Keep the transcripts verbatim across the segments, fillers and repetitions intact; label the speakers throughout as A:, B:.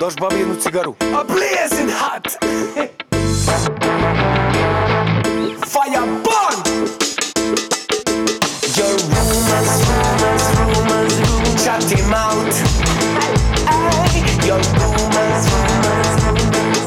A: Даш бабе едну цигару. A blazing hot. Fire burn. Your rumors, rumors, rumors, rumors. Shut him out. Your rumors, rumors, rumors.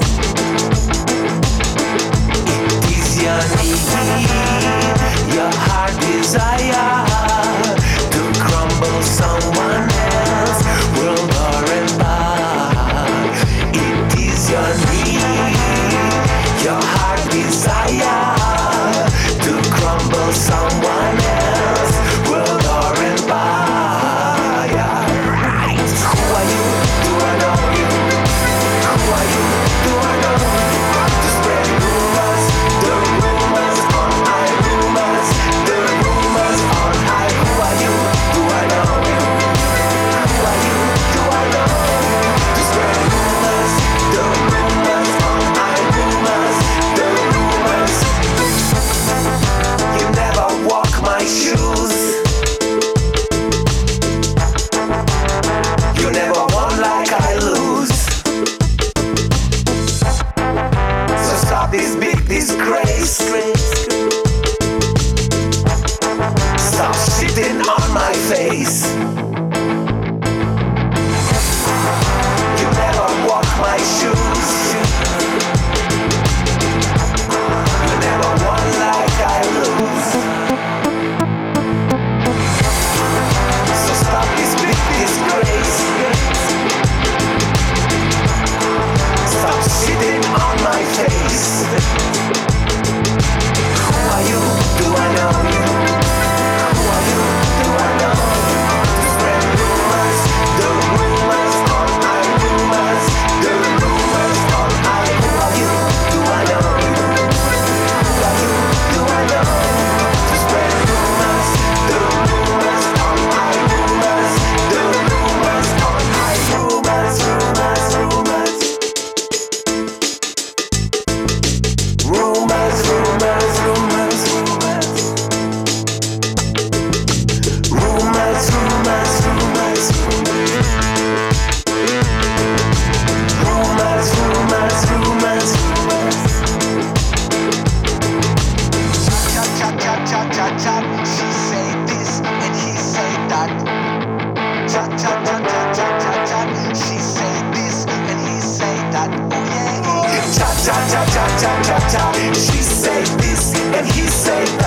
A: It is your need, your heart desire to crumble someone else, world or empire. It is your need, your heart desire to crumble someone else, world or empire. Right. Who are you? Do I know you? Who are you? Do I know you? To spread rumors, the rumors on high, rumors, the rumors on high. Who are you? Do I know you? Who are you? Do I know you? To spread rumors, the rumors on high, rumors, the rumors. You never walk my shoes. You never won like I lose. So stop this big disgrace. Stop shitting on my face. You never walk my shoes. You never won like I lose. So stop this big disgrace. Stop shitting on my face. Who are you? Do I know you? Who are you? Do I know you? To spread rumors, the rumors on high, rumors, the rumors on high. Who are you? Do I know you? Who are you? Do I know you? To spread rumors, the rumors on high, rumors, the rumors on high, rumors, rumors, rumors. Rumors, rumors, rumors, rumors. Rumors, rumors, rumors, rumors. Rumors, rumors, rumors, rumors. Chat, chat, chat, chat, chat, chat. She say this and he say that. Chat, chat, chat, chat, chat, chat, chat. She say this and he say that. Oh yeah. Chat, chat, chat, chat, chat, chat, chat. She say this and he say